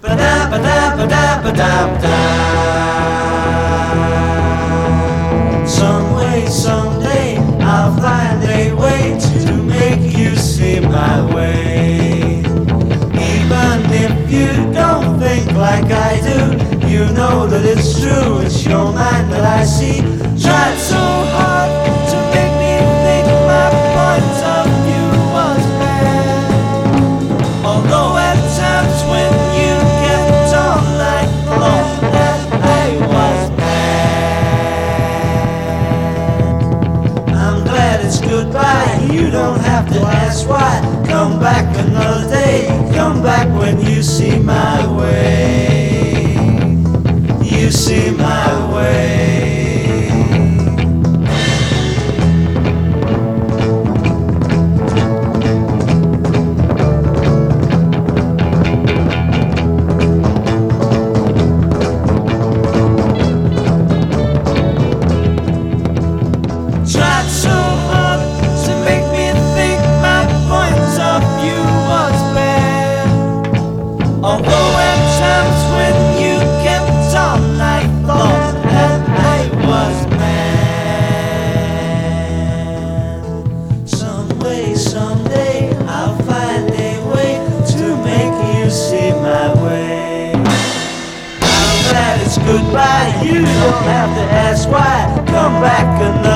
Some way, someday, I'll find a way to make you see my way. Even if you don't think like I do, you know that it's true, it's your mind that I see. Tried so hard to make me think my point of view was bad. Although at times when you kept on, I thought that I was bad. I'm glad it's goodbye, you don't have to ask why. Come back another day, come back when you see my way. You see my way. Tried so hard to make me think my point of view was bad. Although at times when you kept on, I thought that I was mad. Some way, someday, I'll find a way to make you see my way. I'm glad it's goodbye, you don't have to ask why. Come back another